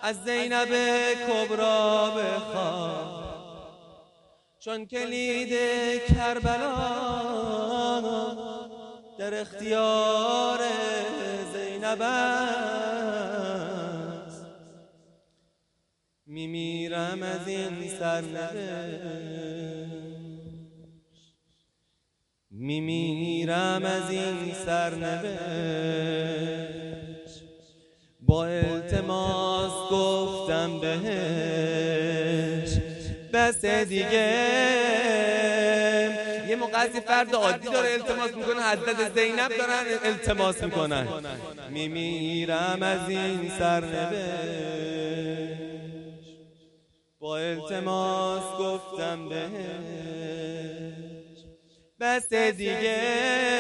از زینب کبرا بخواه، چون کلید کربلا در اختیار زینب است. میمیرم از این سرنوشت، میمیرم از این سرنوشت. با التماس گفتم بهش بس دیگه. یه موقع فرد عادی داره التماس میکنه، حضرت زینب دارن التماس میکنن. میمیرم از این سرنوشت، با التماس گفتم بهش بس دیگه.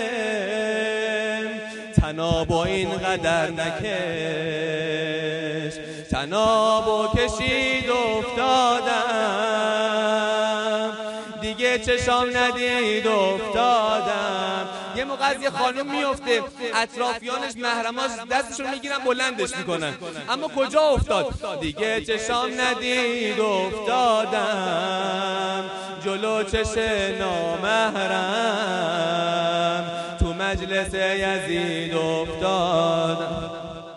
تنابو اینقدر نکش، تنابو کشید افتادم، دیگه چشام ندید افتادم. یه موقع از یه خانم میفته، اطرافیانش محرماش دستشون میگیرن بلندش میکنن، اما کجا افتاد؟ دیگه چشام ندید افتادم، جلو چش نامحرم تو مجلس یزید افتادم.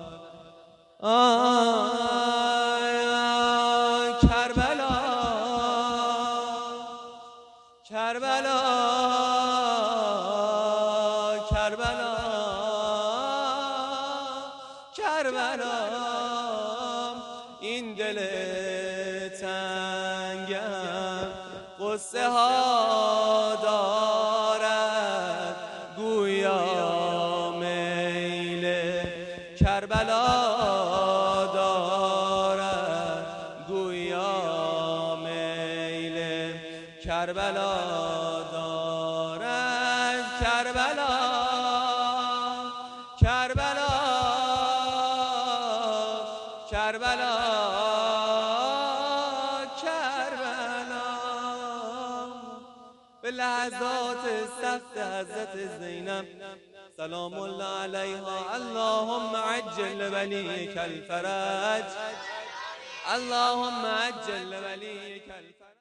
کربلا کربلا کربلا کربلا، این دل تنگم قصه ها دارد گویا میل کربلا دارد گویا میل کربلا دارد. کربلا کربلا کربلا کربلا. به لحظات سخت حضرت زینب سلام الله علیها، اللهم عجل ولیک الفرج، اللهم عجل ولیک الفرج.